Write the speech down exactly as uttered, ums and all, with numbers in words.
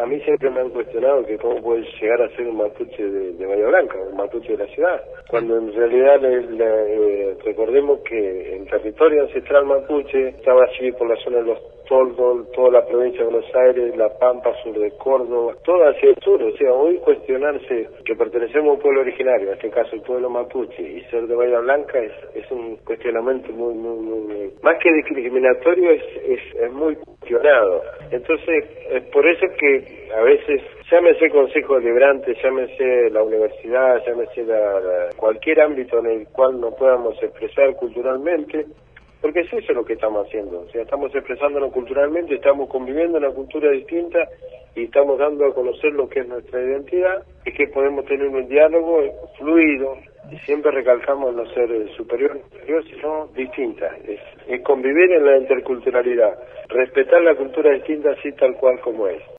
a mí siempre me han cuestionado que cómo puede llegar a ser un mapuche de, de Bahía Blanca, un mapuche de la ciudad, cuando en realidad le, le, eh, recordemos que el territorio ancestral mapuche estaba allí por la zona de los Toldos, toda la provincia de Buenos Aires, La Pampa, sur de Córdoba, todo hacia el sur. O sea, hoy cuestionarse que pertenecemos a un pueblo originario, en este caso el pueblo mapuche, y ser de Bahía Blanca es, es un cuestionamiento muy, muy, muy, muy, más que discriminatorio, es, es, es muy cuestionado. Entonces, es por eso que a veces, llámese Consejo Deliberante, llámese la universidad, llámese la, la, cualquier ámbito en el cual nos podamos expresar culturalmente, porque es eso lo que estamos haciendo, o sea, estamos expresándonos culturalmente, estamos conviviendo en una cultura distinta y estamos dando a conocer lo que es nuestra identidad y que podemos tener un diálogo fluido y siempre recalcamos no ser superior, inferior, sino distinta, es, es convivir en la interculturalidad, respetar la cultura distinta así tal cual como es.